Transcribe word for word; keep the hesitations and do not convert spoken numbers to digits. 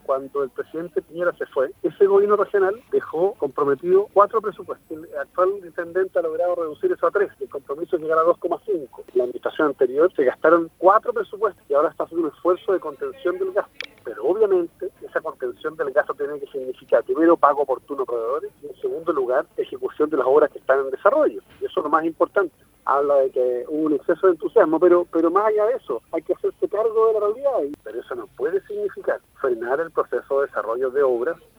cuando el presidente Piñera se fue, ese gobierno regional dejó comprometido cuatro presupuestos. El actual intendente ha logrado reducir eso a tres, el compromiso es llegar a dos coma cinco. La administración anterior se gastaron cuatro presupuestos y ahora está haciendo un esfuerzo de contención del gasto. Pero obviamente esa contención del gasto tiene que significar primero pago oportuno a proveedores y en segundo lugar ejecución de las obras que están en desarrollo. Y eso es lo más importante. Habla de que hubo un exceso de entusiasmo, pero pero más allá de eso, hay que hacerse cargo de la realidad. Pero eso no puede significar frenar el proceso de desarrollo de obras